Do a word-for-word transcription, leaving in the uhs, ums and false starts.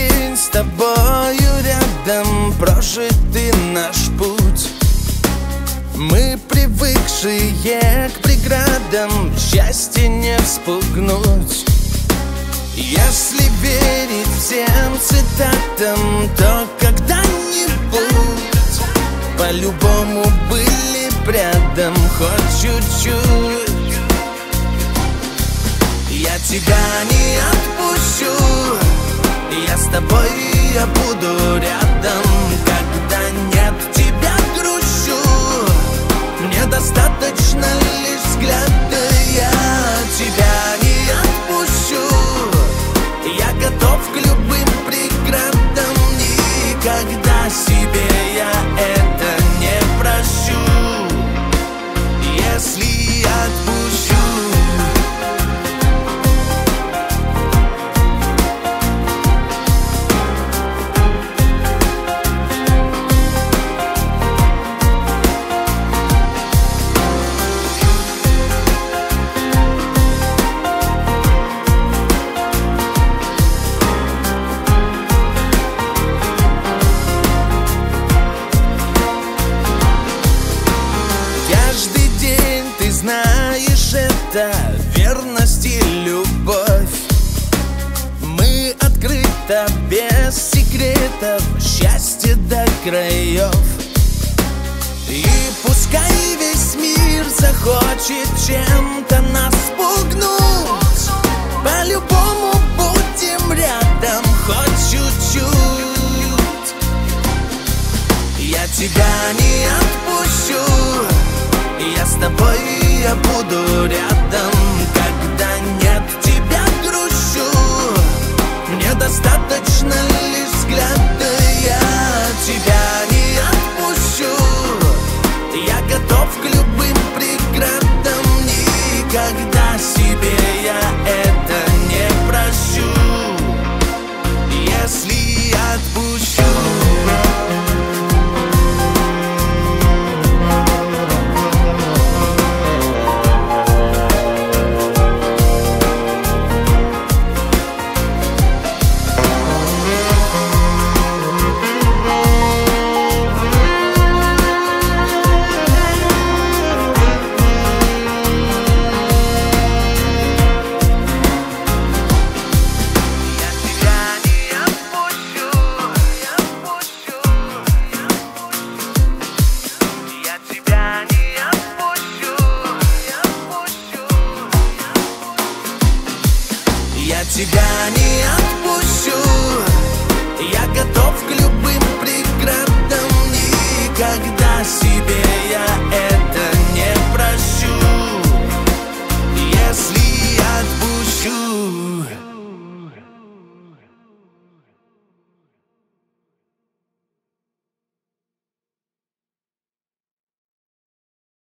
день с тобою рядом, прожитый наш путь. Мы привыкшие к преградам, счастье не вспугнуть. Если верить всем цитатам, то когда-нибудь по-любому были рядом, хоть чуть-чуть. Я тебя не отпущу, я с тобой, я буду рядом. Когда нет тебя, грущу, мне достаточно лишь взгляда. Я тебя не отпущу, я готов к любым преградам. Никогда себе я это не прощу, если отпущу. Знаешь, это верность и любовь. Мы открыто, без секретов, счастье до краев. И пускай весь мир захочет чем-то нас спугнуть, по-любому будем рядом, хоть чуть-чуть. Я тебя не отпущу, я с тобой, я буду рядом. Когда нет тебя, грущу, мне достаточно лишь взгляда. Я тебя не отпущу, я готов к любым преградам. Никогда себе я это не прощу, если отпущу. Я тебя не отпущу, я готов к любым преградам. Никогда себе я это